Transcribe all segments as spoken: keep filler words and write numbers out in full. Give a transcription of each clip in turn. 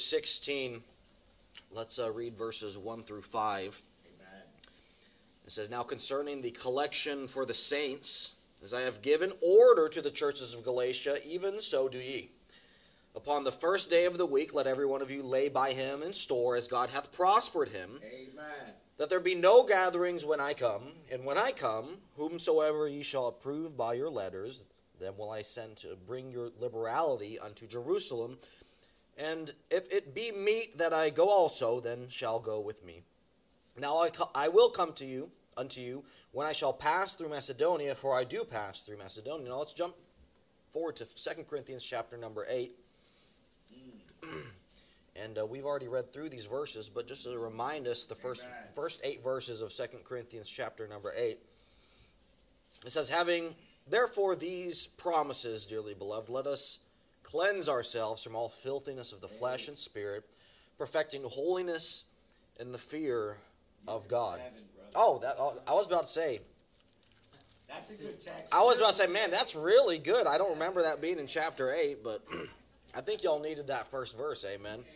sixteen, let's uh, read verses one through five. Amen. It says, "Now concerning the collection for the saints, as I have given order to the churches of Galatia, even so do ye. Upon the first day of the week let every one of you lay by him in store, as God hath prospered him, Amen. that there be no gatherings when I come. And when I come, whomsoever ye shall approve by your letters, then will I send to bring your liberality unto Jerusalem. And if it be meet that I go also, then shall go with me. Now I, co- I will come to you, unto you, when I shall pass through Macedonia, for I do pass through Macedonia." Now let's jump forward to Second Corinthians chapter number eight. And uh, we've already read through these verses, but just to remind us, the first Amen. first eight verses of Second Corinthians chapter number eight. It says, "Having therefore these promises, dearly beloved, let us cleanse ourselves from all filthiness of the flesh and spirit, perfecting holiness in the fear of God." Seven, brother. Oh, that oh, I was about to say. That's a good text. I was about to say, man, that's really good. I don't remember that being in chapter eight, but I think y'all needed that first verse. Amen. Amen.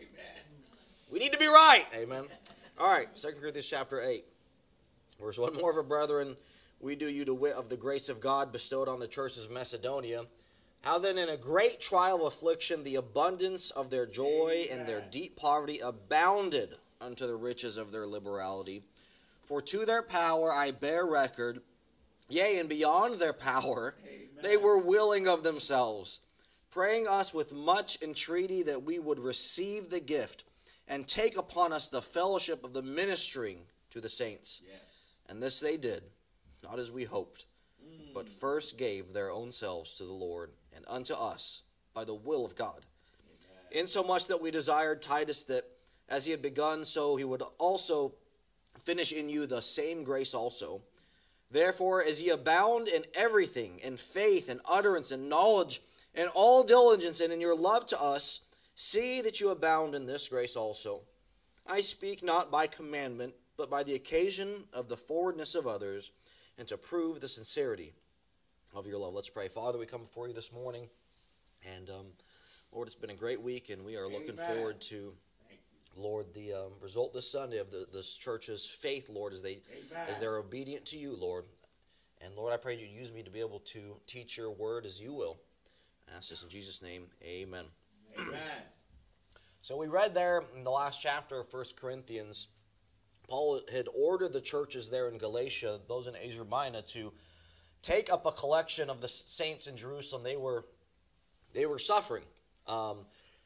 We need to be right. Amen. All right, Second Corinthians chapter eight. Verse one, "Moreover, brethren, we do you to wit of the grace of God bestowed on the churches of Macedonia, how then in a great trial of affliction the abundance of their joy and their deep poverty abounded unto the riches of their liberality. For to their power I bear record, yea, and beyond their power, Amen. they were willing of themselves, praying us with much entreaty that we would receive the gift and take upon us the fellowship of the ministering to the saints. Yes. And this they did, not as we hoped, Mm. but first gave their own selves to the Lord and unto us by the will of God. Amen. Insomuch that we desired Titus that as he had begun, so he would also finish in you the same grace also. Therefore, as ye abound in everything, in faith and utterance and knowledge, and all diligence, and in your love to us, see that you abound in this grace also. I speak not by commandment, but by the occasion of the forwardness of others, and to prove the sincerity of your love." Let's pray. Father, we come before you this morning, and um, Lord, it's been a great week, and we are looking Amen. forward to, Thank you. Lord, the um, result this Sunday of the, this church's faith, Lord, as they Amen. as they're obedient to you, Lord. And Lord, I pray you use me to be able to teach your word as you will. I ask this in Jesus' name, amen. Amen. So we read there in the last chapter of First Corinthians, Paul had ordered the churches there in Galatia, those in Asia Minor, to take up a collection of the saints in Jerusalem. They were they were suffering, um,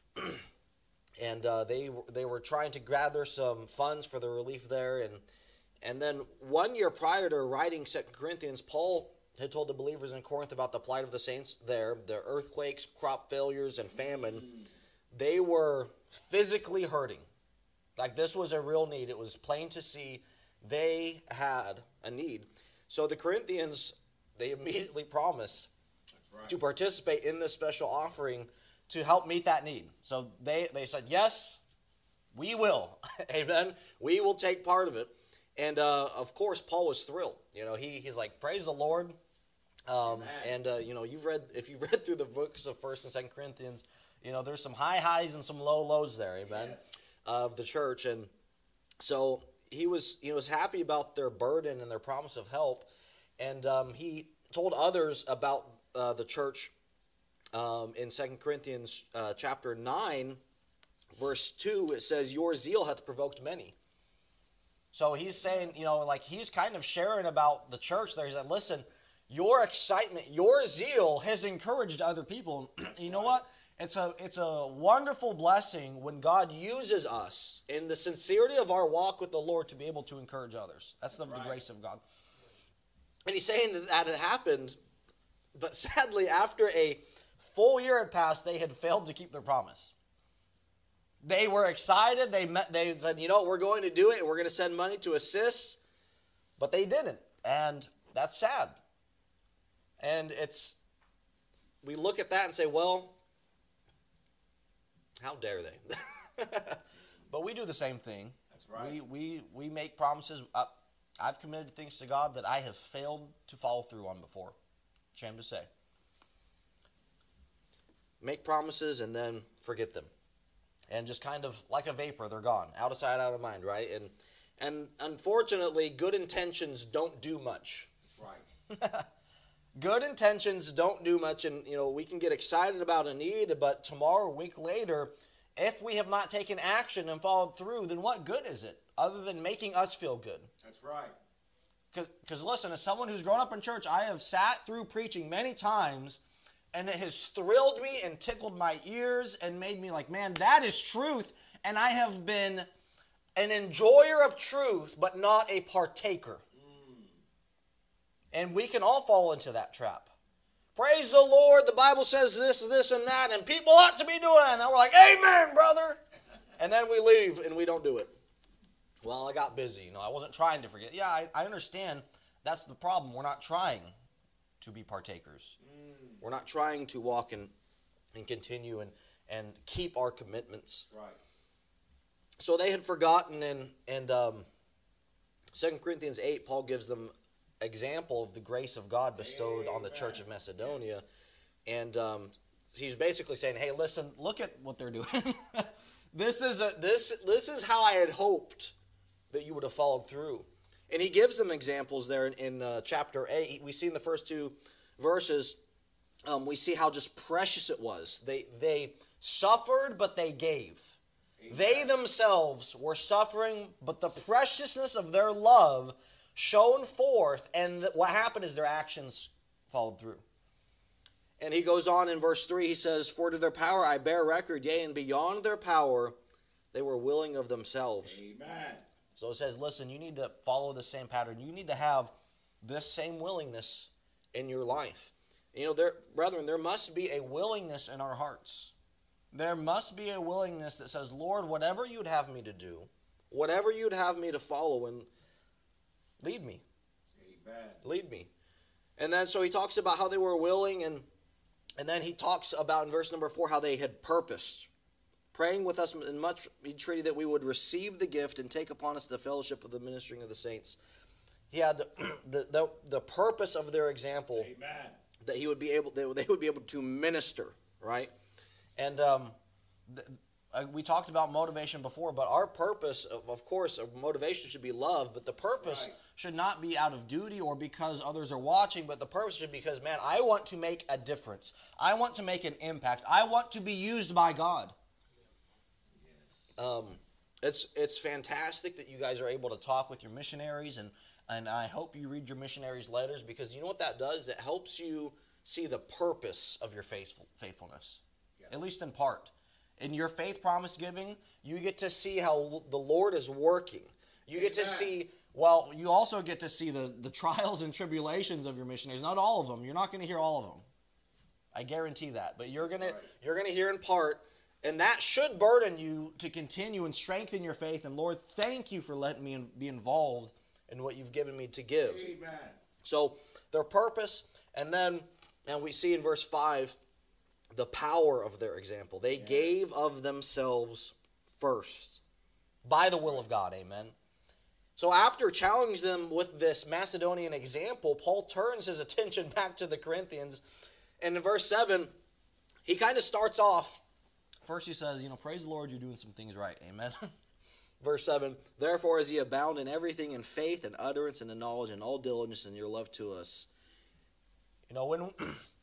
and uh, they they were trying to gather some funds for the relief there. And and then one year prior to writing Second Corinthians, Paul had told the believers in Corinth about the plight of the saints there, the earthquakes, crop failures, and famine. Mm. They were physically hurting. Like, this was a real need. It was plain to see they had a need. So the Corinthians, they immediately promised That's right. to participate in this special offering to help meet that need. So they, they said, yes, we will. Amen. We will take part of it. And, uh, of course, Paul was thrilled. You know, he he's like, praise the Lord. Um, Amen. and, uh, you know, you've read, if you've read through the books of First and Second Corinthians, you know, there's some high highs and some low lows there. Amen. Yes. Of the church. And so he was he was happy about their burden and their promise of help. And um, he told others about uh, the church um, in Second Corinthians uh, chapter nine, verse two. It says, "Your zeal hath provoked many." So he's saying, you know, like, he's kind of sharing about the church there. He said, listen, your excitement, your zeal has encouraged other people. You know what? It's a it's a wonderful blessing when God uses us in the sincerity of our walk with the Lord to be able to encourage others. That's the, Right. the grace of God. And he's saying that that had happened, but sadly, after a full year had passed, they had failed to keep their promise. They were excited. They met, they said, you know, we're going to do it, and we're going to send money to assist, but they didn't, and that's sad. And it's, we look at that and say, well, how dare they? But we do the same thing. That's right. We we we make promises. Uh, I've committed things to God that I have failed to follow through on before. Shame to say. Make promises and then forget them. and just kind of like a vapor, they're gone, out of sight, out of mind, right? And and unfortunately, good intentions don't do much. That's right. Good intentions don't do much, and you know we can get excited about a need, but tomorrow, a week later, if we have not taken action and followed through, then what good is it other than making us feel good? That's right. Because listen, as someone who's grown up in church, I have sat through preaching many times, and it has thrilled me and tickled my ears and made me like, man, that is truth. And I have been an enjoyer of truth, but not a partaker. And we can all fall into that trap. Praise the Lord, the Bible says this, this, and that, and people ought to be doing it. And then we're like, amen, brother. And then we leave and we don't do it. Well, I got busy. You know, I wasn't trying to forget. Yeah, I, I understand. That's the problem. We're not trying to be partakers. Mm. We're not trying to walk and, and continue and, and keep our commitments. Right. So they had forgotten, and, and um, Second Corinthians eight, Paul gives them example of the grace of God bestowed Amen. On the church of Macedonia. And um, he's basically saying, hey, listen, look at what they're doing. this is a this this is how I had hoped that you would have followed through. And he gives them examples there in, in uh, chapter eight. We see in the first two verses, um, we see how just precious it was. They they suffered, but they gave. Amen. They themselves were suffering, but the preciousness of their love shone forth, and what happened is their actions followed through. And he goes on in verse three, he says, for to their power I bear record, yea, and beyond their power they were willing of themselves. Amen. So it says, listen, you need to follow the same pattern. You need to have this same willingness in your life. You know, there, brethren, there must be a willingness in our hearts. There must be a willingness that says, Lord, whatever you'd have me to do, whatever you'd have me to follow, and lead me. Amen. Lead me. And then so he talks about how they were willing, and and then he talks about in verse number four how they had purposed, praying with us in much entreaty that we would receive the gift and take upon us the fellowship of the ministering of the saints. He had the the, the, the purpose of their example. Amen. That he would be able they, they would be able to minister, right? And um, the, Uh, we talked about motivation before, but our purpose, of, of course, of motivation should be love, but the purpose right. should not be out of duty or because others are watching, but the purpose should be because, man, I want to make a difference. I want to make an impact. I want to be used by God. Yes. Um, it's it's fantastic that you guys are able to talk with your missionaries, and, and I hope you read your missionaries' letters, because you know what that does? It helps you see the purpose of your faithful, faithfulness, Yeah. at least in part. In your faith promise giving, you get to see how the Lord is working. You get to Amen. see, well, you also get to see the, the trials and tribulations of your missionaries. Not all of them. You're not going to hear all of them. I guarantee that. But you're going Right. to you're going to hear in part, and that should burden you to continue and strengthen your faith. And Lord, thank you for letting me be involved in what you've given me to give. Amen. So their purpose, and then, and we see in verse five, the power of their example. They Yeah. gave of themselves first by the will of God. Amen. So after challenging them with this Macedonian example, Paul turns his attention back to the Corinthians. And in verse seven, he kind of starts off. First he says, you know, praise the Lord, you're doing some things right. Amen. Verse seven, therefore as ye abound in everything, in faith and utterance and in knowledge and all diligence and your love to us. You know, when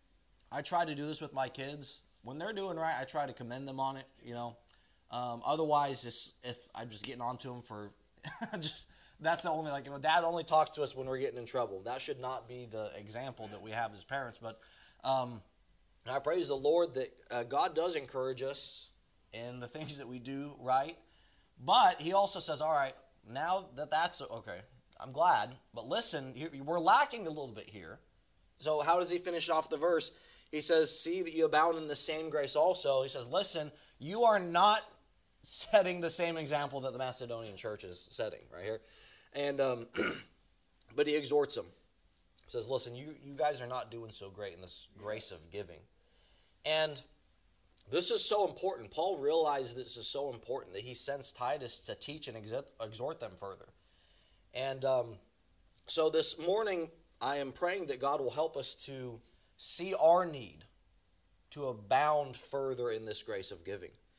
I try to do this with my kids, when they're doing right, I try to commend them on it, you know. Um, otherwise, just if I'm just getting on to them for just that's the only, like, you know, Dad only talks to us when we're getting in trouble. That should not be the example that we have as parents. But um, I praise the Lord that uh, God does encourage us in the things that we do right. But he also says, all right, now that that's okay, I'm glad. But listen, we're lacking a little bit here. So how does he finish off the verse? He says, see that you abound in the same grace also. He says, listen, you are not setting the same example that the Macedonian church is setting right here. And um, but he exhorts them. He says, listen, you, you guys are not doing so great in this grace of giving. And this is so important. Paul realized this is so important that he sends Titus to teach and exhort them further. And um, so this morning, I am praying that God will help us to see our need to abound further in this grace of giving.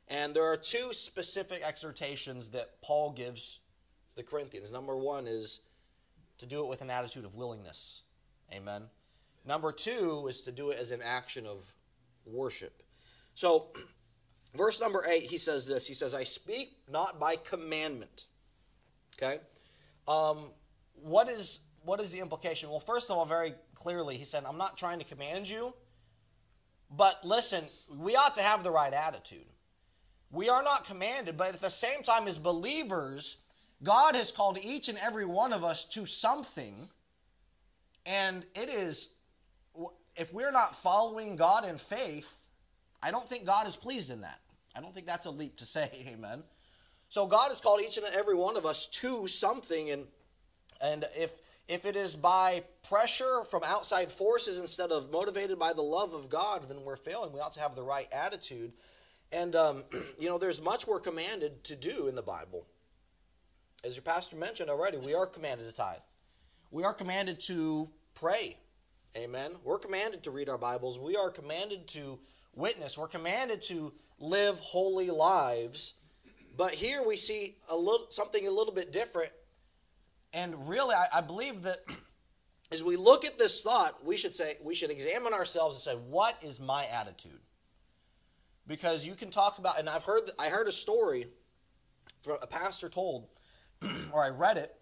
And there are two specific exhortations that Paul gives the Corinthians. Number one is to do it with an attitude of willingness. Amen. Number two is to do it as an action of worship. So, verse number eight, he says this. He says, I speak not by commandment. Okay? Um, what is what is the implication? Well, first of all, very clearly, he said, I'm not trying to command you, but listen, we ought to have the right attitude. We are not commanded, but at the same time, as believers, God has called each and every one of us to something, and it is, if we're not following God in faith, I don't think God is pleased in that. I don't think that's a leap to say, amen. So God has called each and every one of us to something, and and if if it is by pressure from outside forces instead of motivated by the love of God, then we're failing. We ought to have the right attitude. And, um, you know, there's much we're commanded to do in the Bible. As your pastor mentioned already, we are commanded to tithe. We are commanded to pray. Amen. We're commanded to read our Bibles. We are commanded to witness. We're commanded to live holy lives. But here we see a little something a little bit different. And really, I, I believe that as we look at this thought, we should say, we should examine ourselves and say, what is my attitude? Because you can talk about, and I've heard, I heard a story from a pastor told, or I read it,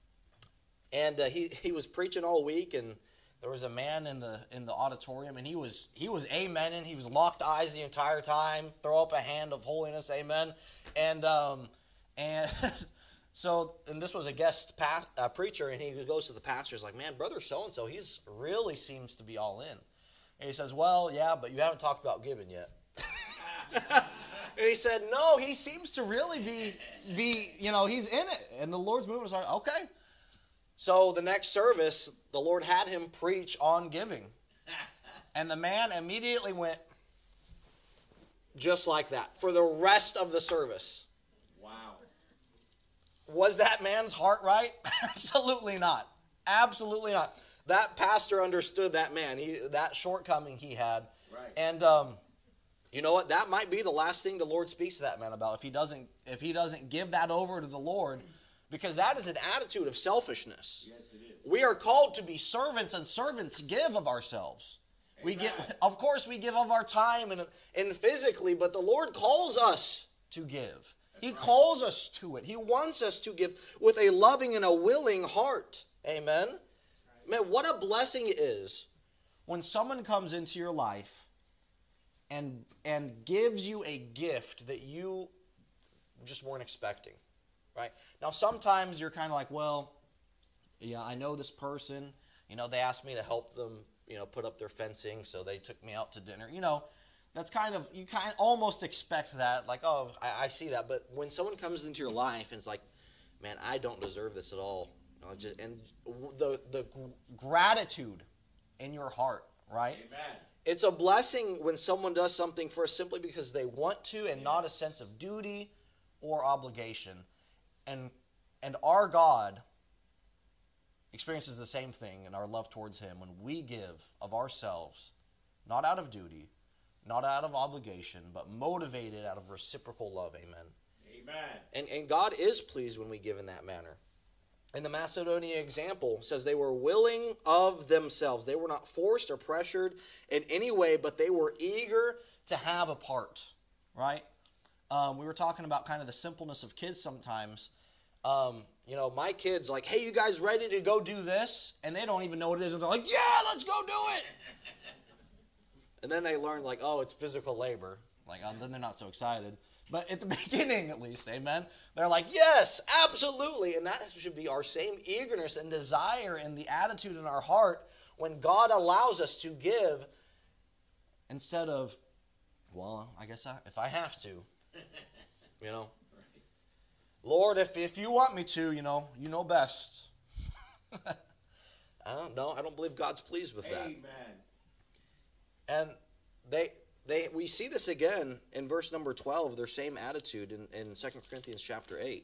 and uh, he he was preaching all week, and there was a man in the in the auditorium, and he was he was amening, he was locked eyes the entire time, throw up a hand of holiness, amen, and um and so and this was a guest pa- uh, preacher, and he goes to the pastor, he's like, man, brother so and so, he's really seems to be all in, and he says, well, yeah, but you haven't talked about giving yet. And he said, no, he seems to really be, be, you know, he's in it. And the Lord's movement was like, okay. So the next service, the Lord had him preach on giving. And the man immediately went just like that for the rest of the service. Wow. Was that man's heart right? Absolutely not. Absolutely not. That pastor understood that man, he that shortcoming he had. Right. And, um, you know what? That might be the last thing the Lord speaks to that man about if he doesn't if he doesn't give that over to the Lord, because that is an attitude of selfishness. Yes, it is. We are called to be servants, and servants give of ourselves. Amen. We give, of course, we give of our time and and physically, but the Lord calls us to give. That's he right. calls us to it. He wants us to give with a loving and a willing heart. Amen. Right. Man, what a blessing it is when someone comes into your life and and gives you a gift that you just weren't expecting, right? Now, sometimes you're kind of like, well, yeah, I know this person. You know, they asked me to help them, you know, put up their fencing, so they took me out to dinner. You know, that's kind of, you kind of almost expect that, like, oh, I, I see that. But when someone comes into your life and it's like, man, I don't deserve this at all. You know, just, and the, the gratitude in your heart, right? Amen. It's a blessing when someone does something for us simply because they want to and not a sense of duty or obligation. And and our God experiences the same thing in our love towards Him when we give of ourselves, not out of duty, not out of obligation, but motivated out of reciprocal love. Amen. Amen. And, and God is pleased when we give in that manner. And the Macedonia example says they were willing of themselves. They were not forced or pressured in any way, but they were eager to have a part, right? Um, we were talking about kind of the simpleness of kids sometimes. Um, you know, my kids like, hey, you guys ready to go do this? And they don't even know what it is. And they're like, yeah, let's go do it. And then they learn like, oh, it's physical labor. Like, um, then they're not so excited. But at the beginning, at least, amen, they're like, yes, absolutely. And that should be our same eagerness and desire and the attitude in our heart when God allows us to give instead of, well, I guess I, if I have to, you know. Lord, if, if you want me to, you know, you know best. I don't know. I don't believe God's pleased with that. Amen. And they... They, we see this again in verse number twelve, their same attitude in, in Second Corinthians chapter eight.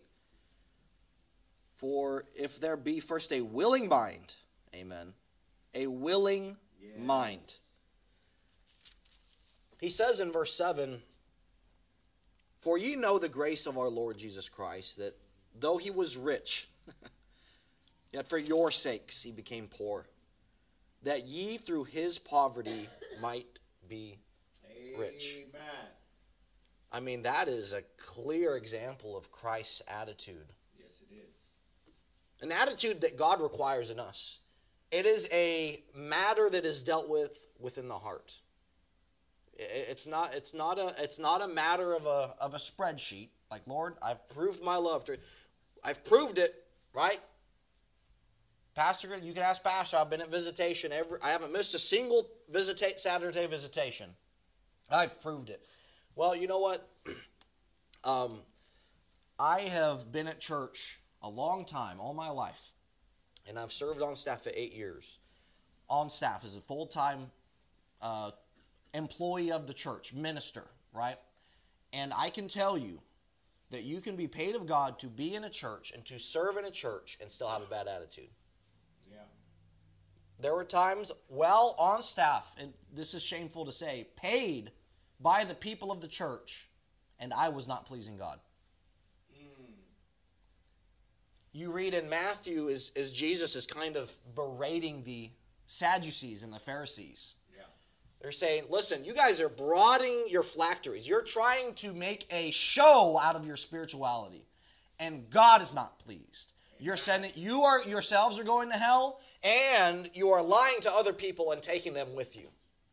For if there be first a willing mind, amen, a willing yes. mind. He says in verse seven, For ye know the grace of our Lord Jesus Christ, that though he was rich, yet for your sakes he became poor, that ye through his poverty might be rich. Amen. I mean, that is a clear example of Christ's attitude. Yes, it is. An attitude that God requires in us. It is a matter that is dealt with within the heart. It's not, it's not a, it's not a matter of a, of a spreadsheet. Like, Lord, I've proved my love to you. I've proved it, right? Pastor, you can ask Pastor. I've been at visitation every. I haven't missed a single visita- Saturday visitation. I've proved it. Well, you know what? um, I have been at church a long time, all my life, and I've served on staff for eight years. On staff as a full-time uh, employee of the church, minister, right? And I can tell you that you can be paid of God to be in a church and to serve in a church and still have a bad attitude. Yeah. There were times, well, on staff, and this is shameful to say, paid by the people of the church, and I was not pleasing God. Mm. You read in Matthew as, as Jesus is kind of berating the Sadducees and the Pharisees. Yeah. They're saying, listen, you guys are broadening your phylacteries. You're trying to make a show out of your spirituality, and God is not pleased. You're saying that you are yourselves are going to hell, and you are lying to other people and taking them with you.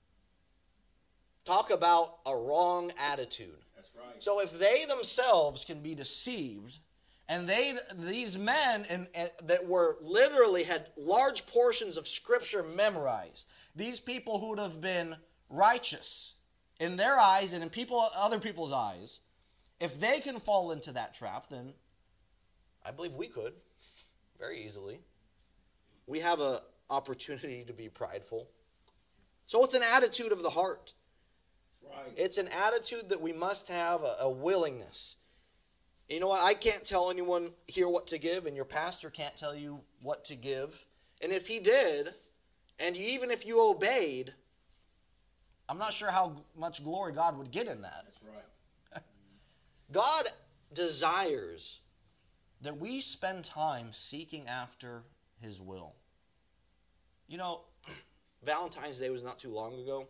Talk about a wrong attitude. That's right. So if they themselves can be deceived, and they these men and, and that were literally had large portions of Scripture memorized, these people who would have been righteous in their eyes and in people other people's eyes, if they can fall into that trap, then I believe we could very easily. We have an opportunity to be prideful. So it's an attitude of the heart. Right. It's an attitude that we must have, a, a willingness. You know what? I can't tell anyone here what to give, and your pastor can't tell you what to give. And if he did, and even if you obeyed, I'm not sure how much glory God would get in that. That's right. God desires that we spend time seeking after his will. You know, Valentine's Day was not too long ago.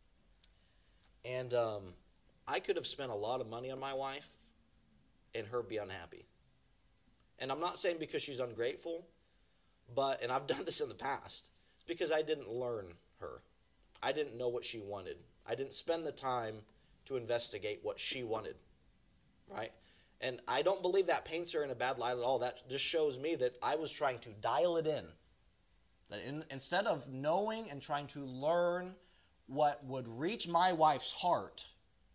And um, I could have spent a lot of money on my wife and her be unhappy. And I'm not saying because she's ungrateful, but, and I've done this in the past, it's because I didn't learn her. I didn't know what she wanted. I didn't spend the time to investigate what she wanted, right? And I don't believe that paints her in a bad light at all. That just shows me that I was trying to dial it in. That in, instead of knowing and trying to learn what would reach my wife's heart,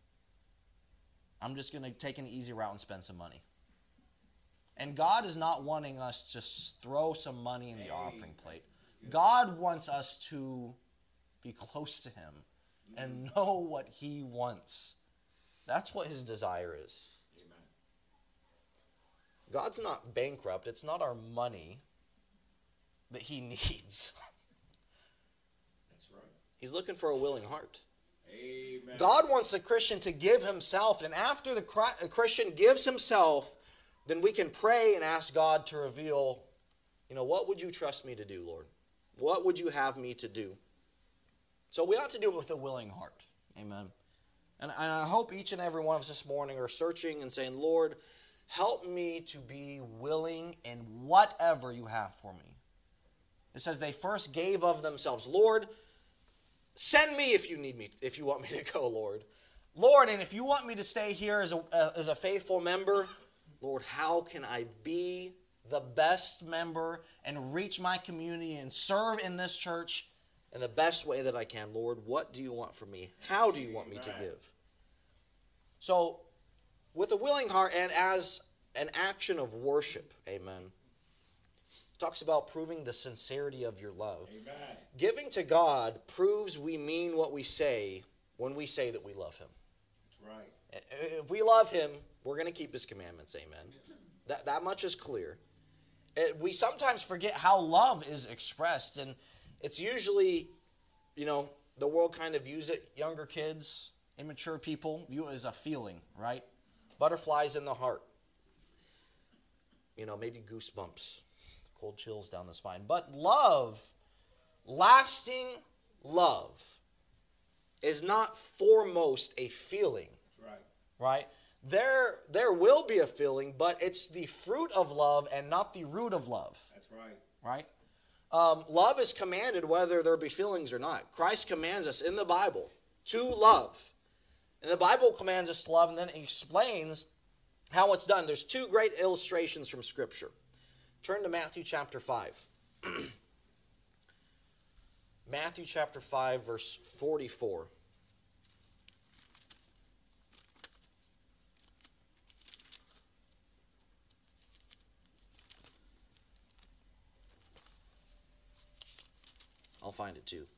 I'm just going to take an easy route and spend some money. And God is not wanting us to just throw some money in the offering plate. God wants us to be close to him and know what he wants. That's what his desire is. Amen. God's not bankrupt. It's not our money that he needs. That's right. He's looking for a willing heart. Amen. God wants the Christian to give himself, and after the Christian gives himself, then we can pray and ask God to reveal, you know, what would you trust me to do, Lord? What would you have me to do? So we ought to do it with a willing heart. Amen. And I hope each and every one of us this morning are searching and saying, Lord, help me to be willing in whatever you have for me. It says they first gave of themselves. Lord, send me if you need me, if you want me to go, Lord. Lord, and if you want me to stay here as a, as a faithful member, Lord, how can I be the best member and reach my community and serve in this church in the best way that I can? Lord, what do you want from me? How do you want me to give? So, with a willing heart and as an action of worship, amen, it talks about proving the sincerity of your love. Amen. Giving to God proves we mean what we say when we say that we love him. That's right. If we love him, we're going to keep his commandments, amen. That, that much is clear. It, we sometimes forget how love is expressed, and it's usually, you know, the world kind of views it, younger kids, immature people view it as a feeling, right? butterflies in the heart. You know, maybe goosebumps, cold chills down the spine. But love, lasting love, is not foremost a feeling. That's right. Right? There, there will be a feeling, but it's the fruit of love and not the root of love. That's right. Right? Um, love is commanded whether there be feelings or not. Christ commands us in the Bible to love. And the Bible commands us to love, and then it explains how it's done. There's two great illustrations from Scripture. Turn to Matthew chapter five. Matthew chapter five, verse forty-four. I'll find it too.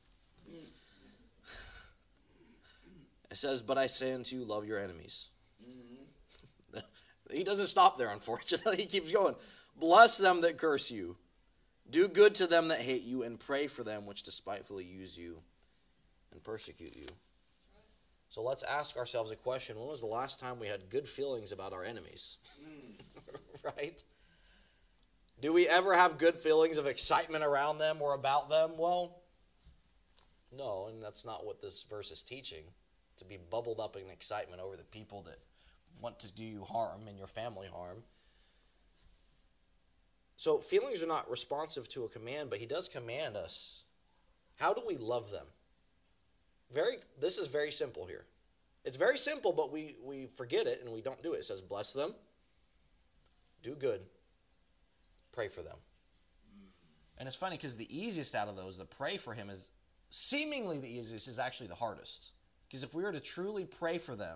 It says, "But I say unto you, love your enemies." Mm-hmm. He doesn't stop there, unfortunately. He keeps going. "Bless them that curse you. Do good to them that hate you, and pray for them which despitefully use you and persecute you." So let's ask ourselves a question. When was the last time we had good feelings about our enemies? Mm. Right? Do we ever have good feelings of excitement around them or about them? Well, no, and that's not what this verse is teaching. To be bubbled up in excitement over the people that want to do you harm and your family harm. So feelings are not responsive to a command, but he does command us. How do we love them? Very. This is very simple here. It's very simple, but we, we forget it and we don't do it. It says, bless them, do good, pray for them. And it's funny because the easiest out of those, the pray for him, is seemingly the easiest, is actually the hardest. Because if we were to truly pray for them,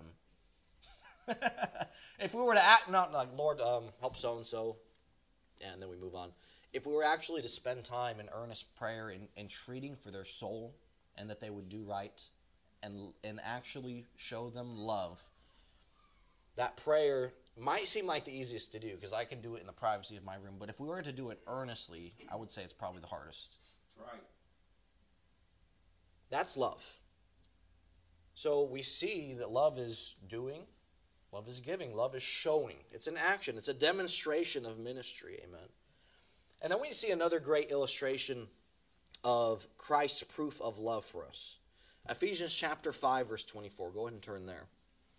if we were to act, not like, Lord, um, help so-and-so, and then we move on. If we were actually to spend time in earnest prayer and entreating for their soul and that they would do right and, and actually show them love, that prayer might seem like the easiest to do because I can do it in the privacy of my room. But if we were to do it earnestly, I would say it's probably the hardest. That's right. That's love. So we see that love is doing, love is giving, love is showing. It's an action. It's a demonstration of ministry. Amen. And then we see another great illustration of Christ's proof of love for us. Ephesians chapter five, verse twenty-four. Go ahead and turn there.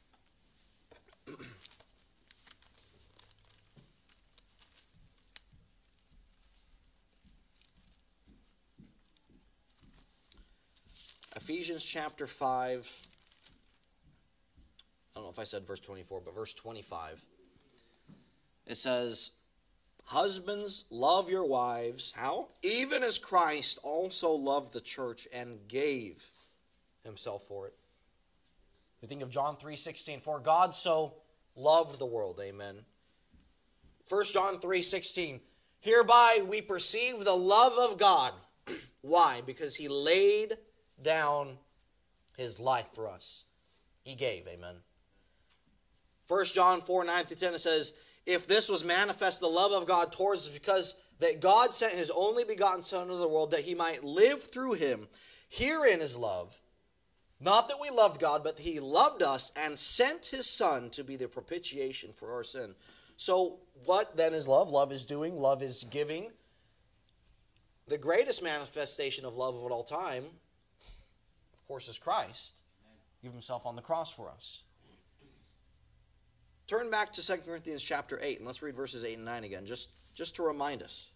Ephesians chapter five, I don't know if I said verse twenty-four, but verse twenty-five. It says, "Husbands, love your wives." How? "Even as Christ also loved the church and gave himself for it." We think of John three sixteen. "For God so loved the world." Amen. First John three sixteen. "Hereby we perceive the love of God." Why? Because he laid down his life for us. He gave. Amen. First John four nine through ten, it says, "If this was manifest the love of God towards us, because that God sent his only begotten Son into the world, that he might live through him. Herein is love. Not that we loved God, but that he loved us and sent his Son to be the propitiation for our sin." So what then is love? Love is doing. Love is giving. The greatest manifestation of love of all time, of course, is Christ. Give himself on the cross for us. Turn back to Second Corinthians chapter eight, and let's read verses eight and nine again, just, just to remind us.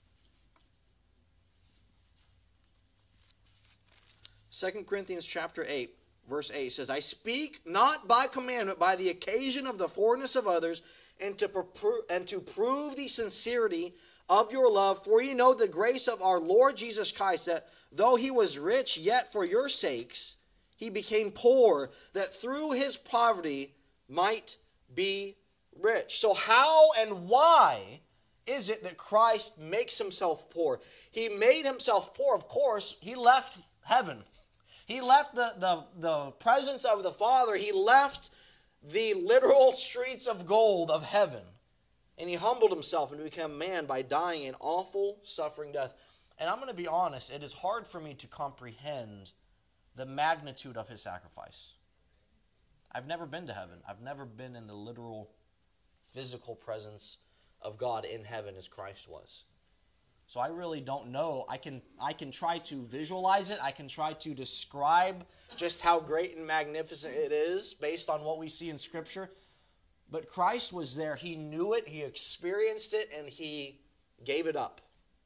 Second Corinthians chapter eight, verse eight says, "I speak not by commandment, by the occasion of the forwardness of others, and to, pro- and to prove the sincerity of your love. For ye know the grace of our Lord Jesus Christ, that though he was rich, yet for your sakes he became poor, that through his poverty might be rich." So how and why is it that Christ makes himself poor? He made himself poor, of course. He left heaven. He left the, the, the presence of the Father. He left the literal streets of gold of heaven. And he humbled himself and became man by dying an awful, suffering death. And I'm going to be honest, it is hard for me to comprehend the magnitude of his sacrifice. I've never been to heaven. I've never been in the literal physical presence of God in heaven as Christ was. So I really don't know. I can I can try to visualize it. I can try to describe just how great and magnificent it is based on what we see in Scripture. But Christ was there. He knew it. He experienced it. And he gave it up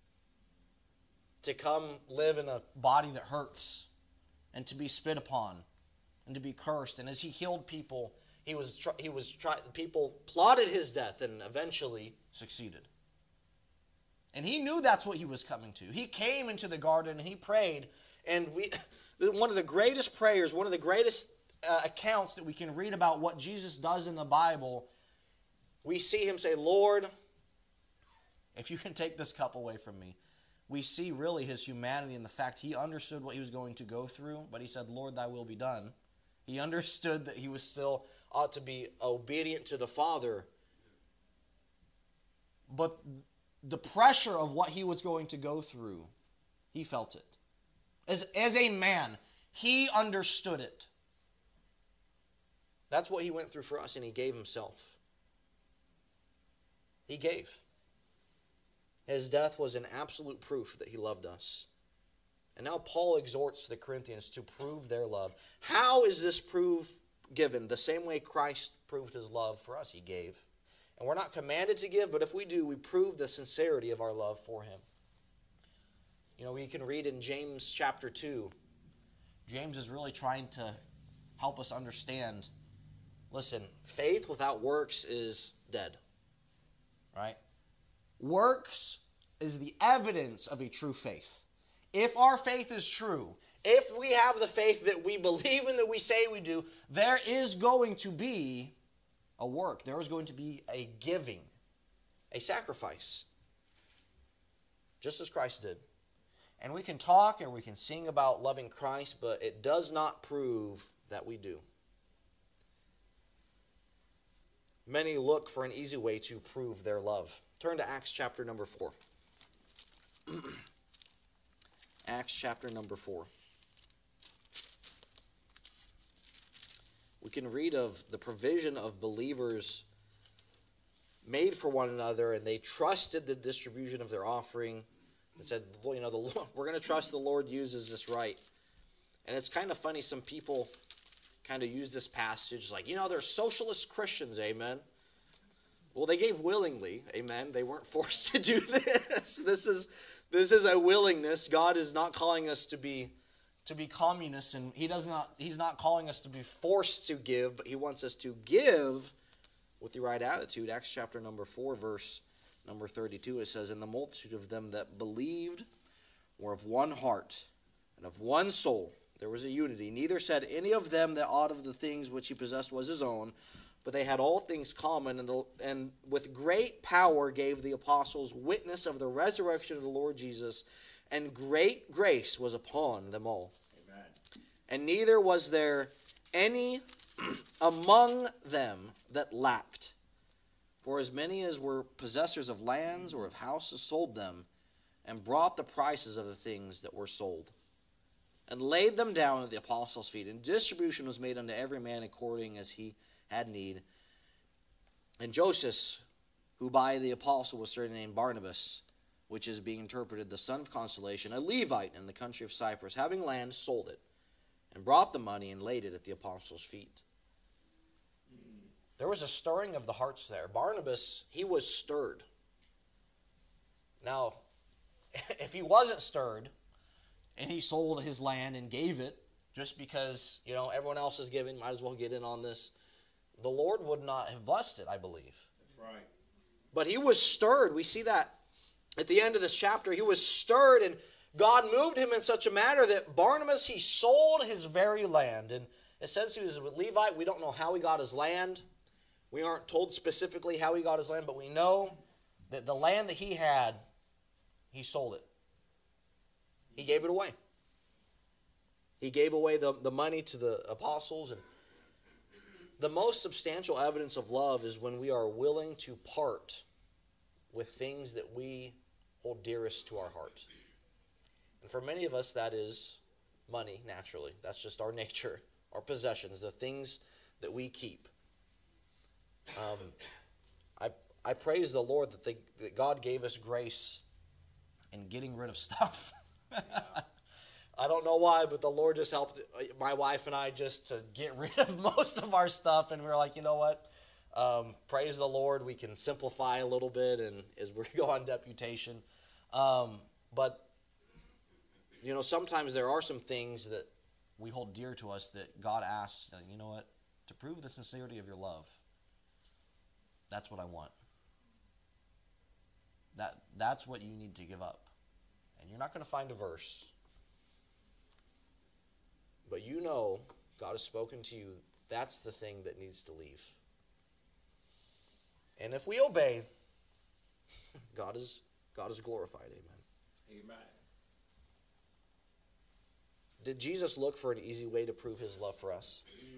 to come live in a body that hurts and to be spit upon and to be cursed. And as he healed people, he was try, he was try, people plotted his death and eventually succeeded. And he knew that's what he was coming to. He came into the garden and he prayed. And we, one of the greatest prayers, one of the greatest uh, accounts that we can read about what Jesus does in the Bible, we see him say, Lord, if you can take this cup away from me. We see really his humanity in the fact he understood what he was going to go through, but he said, Lord, thy will be done. He understood that he was still ought to be obedient to the Father. But the pressure of what he was going to go through, he felt it. As, as a man, he understood it. That's what he went through for us, and he gave himself. He gave. His death was an absolute proof that he loved us. And now Paul exhorts the Corinthians to prove their love. How is this proof given? The same way Christ proved his love for us, he gave. And we're not commanded to give, but if we do, we prove the sincerity of our love for him. You know, we can read in James chapter two. James is really trying to help us understand. Listen, faith without works is dead. Right? Works is the evidence of a true faith. If our faith is true, if we have the faith that we believe in, that we say we do, there is going to be a work. There is going to be a giving, a sacrifice, just as Christ did. And we can talk and we can sing about loving Christ, but it does not prove that we do. Many look for an easy way to prove their love. Turn to Acts chapter number four. Acts chapter number four. We can read of the provision of believers made for one another, and they trusted the distribution of their offering. They said, you know, the Lord, we're going to trust the Lord uses this right. And it's kind of funny, some people kind of use this passage like, you know, they're socialist Christians, amen. Well, they gave willingly, amen. They weren't forced to do this. This is this is a willingness. God is not calling us to be to be communists, and he does not he's not calling us to be forced to give, but he wants us to give with the right attitude. Acts chapter number four, verse number thirty-two, it says, "And the multitude of them that believed were of one heart and of one soul. There was a unity. Neither said any of them that aught of the things which he possessed was his own, but they had all things common, and, the, and with great power gave the apostles witness of the resurrection of the Lord Jesus, and great grace was upon them all. Amen. And neither was there any among them that lacked. For as many as were possessors of lands or of houses sold them, and brought the prices of the things that were sold, and laid them down at the apostles' feet. And distribution was made unto every man according as he had need. And Joseph, who by the apostle was surnamed Barnabas, which is being interpreted the son of consolation, a Levite in the country of Cyprus, having land, sold it, and brought the money and laid it at the apostles' feet." There was a stirring of the hearts there. Barnabas, he was stirred. Now, if he wasn't stirred, and he sold his land and gave it, just because, you know, everyone else is giving, might as well get in on this, the Lord would not have blessed it, I believe. That's right. But he was stirred. We see that at the end of this chapter. He was stirred, and God moved him in such a manner that Barnabas, he sold his very land. And it says he was a Levite. We don't know how he got his land. We aren't told specifically how he got his land, but we know that the land that he had, he sold it. He gave it away. He gave away the, the money to the apostles. And the most substantial evidence of love is when we are willing to part with things that we hold dearest to our heart. And for many of us, that is money, naturally. That's just our nature, our possessions, the things that we keep. Um, I I praise the Lord that, they, that God gave us grace in getting rid of stuff. I don't know why, but the Lord just helped my wife and I just to get rid of most of our stuff, and we were like, you know what? Um, praise the Lord, we can simplify a little bit, and as we go on deputation. Um, but you know, sometimes there are some things that we hold dear to us that God asks, you know what? To prove the sincerity of your love, that's what I want. That that's what you need to give up, and you're not going to find a verse. But you know, God has spoken to you, that's the thing that needs to leave. And if we obey, God is God is glorified. Amen. Amen. Did Jesus look for an easy way to prove his love for us?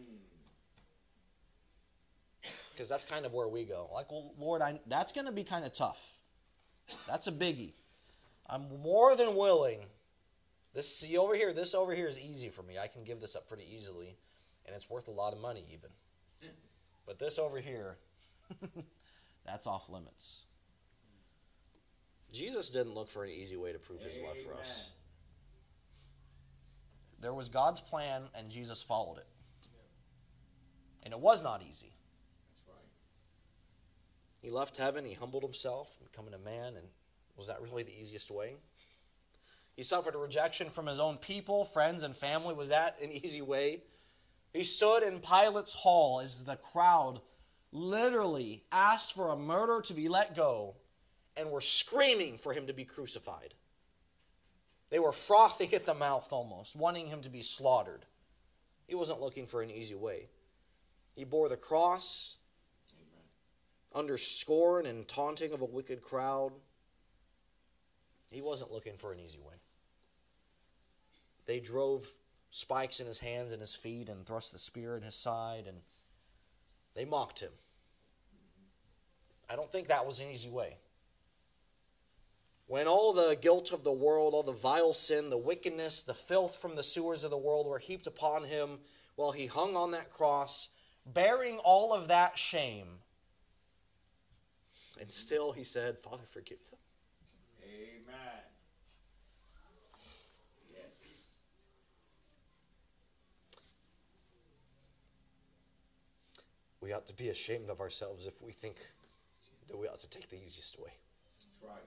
Because that's kind of where we go. Like, well, Lord, I, that's going to be kind of tough. That's a biggie. I'm more than willing. This, see over here, this over here is easy for me. I can give this up pretty easily, and it's worth a lot of money even. But this over here, that's off limits. Jesus didn't look for an easy way to prove his love for us. There was God's plan, and Jesus followed it. And it was not easy. That's right. He left heaven, he humbled himself, becoming a man, and was that really the easiest way? He suffered a rejection from his own people, friends, and family. Was that an easy way? He stood in Pilate's hall as the crowd literally asked for a murderer to be let go and were screaming for him to be crucified. They were frothing at the mouth almost, wanting him to be slaughtered. He wasn't looking for an easy way. He bore the cross, Amen. Under scorn and taunting of a wicked crowd. He wasn't looking for an easy way. They drove spikes in his hands and his feet and thrust the spear in his side, and they mocked him. I don't think that was an easy way. When all the guilt of the world, all the vile sin, the wickedness, the filth from the sewers of the world were heaped upon him while he hung on that cross, bearing all of that shame. And still he said, Father, forgive them. Amen. Yes. We ought to be ashamed of ourselves if we think that we ought to take the easiest way. That's right.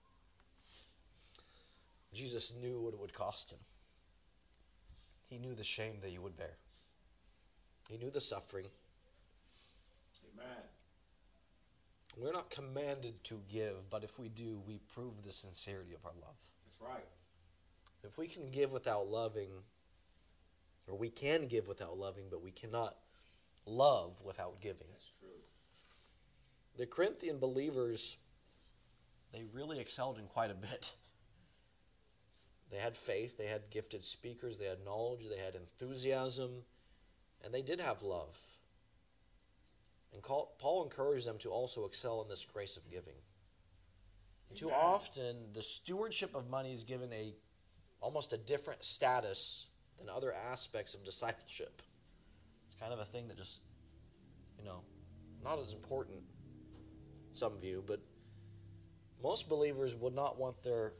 Jesus knew what it would cost him. He knew the shame that he would bear. He knew the suffering. Amen. We're not commanded to give, but if we do, we prove the sincerity of our love. That's right. If we can give without loving, or we can give without loving, but we cannot love without giving. That's true. The Corinthian believers, they really excelled in quite a bit. They had faith, they had gifted speakers, they had knowledge, they had enthusiasm, and they did have love. And Paul encouraged them to also excel in this grace of giving. Amen. Too often, the stewardship of money is given a almost a different status than other aspects of discipleship. It's kind of a thing that just, you know, not as important, some view, but most believers would not want their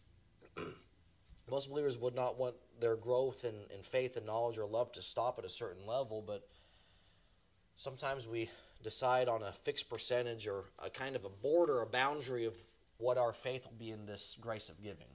most believers would not want their growth in, in faith and knowledge or love to stop at a certain level, but sometimes we decide on a fixed percentage or a kind of a border, a boundary of what our faith will be in this grace of giving.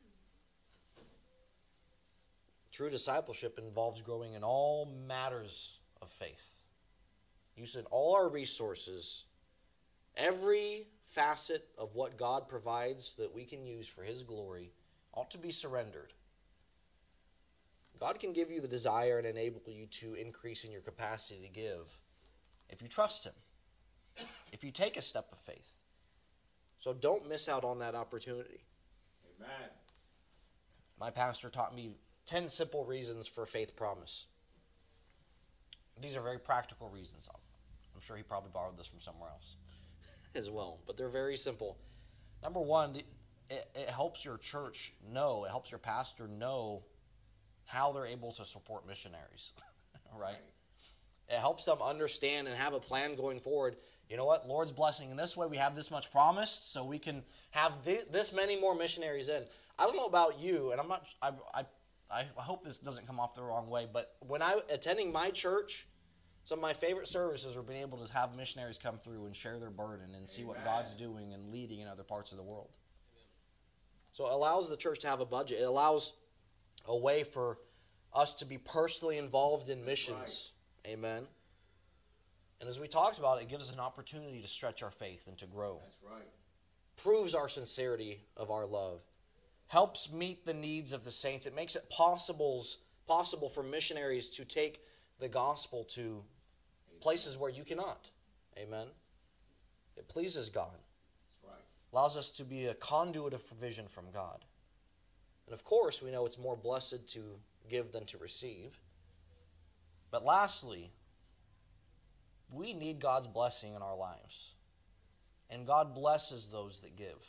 True discipleship involves growing in all matters of faith. Using all our resources, every facet of what God provides that we can use for His glory ought to be surrendered. God can give you the desire and enable you to increase in your capacity to give if you trust Him, if you take a step of faith. So don't miss out on that opportunity. Amen. My pastor taught me ten simple reasons for faith promise. These are very practical reasons. I'm sure he probably borrowed this from somewhere else as well, but they're very simple. Number one, the, it, it helps your church know, it helps your pastor know how they're able to support missionaries, right? It helps them understand and have a plan going forward. You know what? Lord's blessing in this way. We have this much promised, so we can have th- this many more missionaries in. I don't know about you, and I'm not. I, I I hope this doesn't come off the wrong way, but when I attending my church, some of my favorite services are being able to have missionaries come through and share their burden and see what God's doing and leading in other parts of the world. So it allows the church to have a budget. It allows a way for us to be personally involved in missions. Right. Amen. And as we talked about, it gives us an opportunity to stretch our faith and to grow. That's right. Proves our sincerity of our love. Helps meet the needs of the saints. It makes it possibles, possible for missionaries to take the gospel to Amen. Places where you cannot. Amen. It pleases God. That's right. Allows us to be a conduit of provision from God. And of course, we know it's more blessed to give than to receive. But lastly, we need God's blessing in our lives. And God blesses those that give.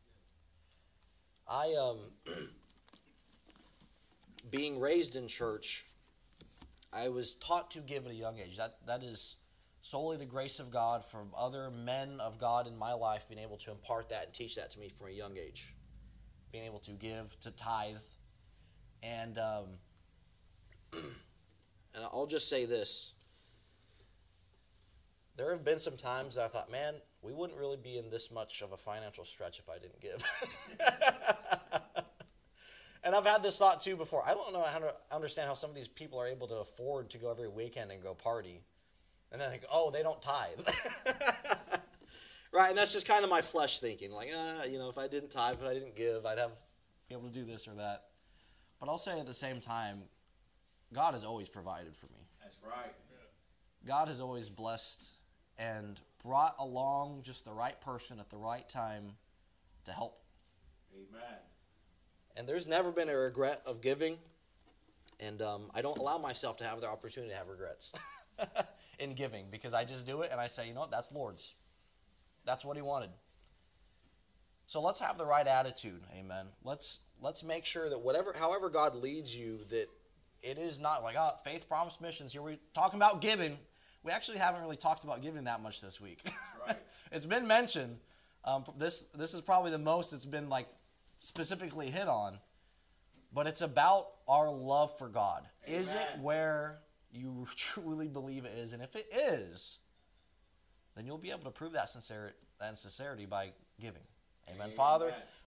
I, um, being raised in church, I was taught to give at a young age. That that is solely the grace of God from other men of God in my life being able to impart that and teach that to me from a young age. Being able to give, to tithe. And, um, and I'll just say this. There have been some times that I thought, man, we wouldn't really be in this much of a financial stretch if I didn't give. And I've had this thought too before. I don't know how to understand how some of these people are able to afford to go every weekend and go party. And then I think, oh, they don't tithe. Right, and that's just kind of my flesh thinking. Like, ah, you know, if I didn't tithe, if I didn't give, I'd have be able to do this or that. But I'll say at the same time, God has always provided for me. That's right. God has always blessed and brought along just the right person at the right time to help. Amen. And there's never been a regret of giving, and um, I don't allow myself to have the opportunity to have regrets in giving, because I just do it and I say, you know what, that's Lord's. That's what he wanted. So let's have the right attitude, amen. Let's let's make sure that whatever, however God leads you, that it is not like, oh, Faith Promise Missions, here we're talking about giving. We actually haven't really talked about giving that much this week. That's right. It's been mentioned. Um, this this is probably the most it's been like specifically hit on. But it's about our love for God. Amen. Is it where you truly believe it is? And if it is, then you'll be able to prove that sincerity, that sincerity by giving. Amen. Amen. Father,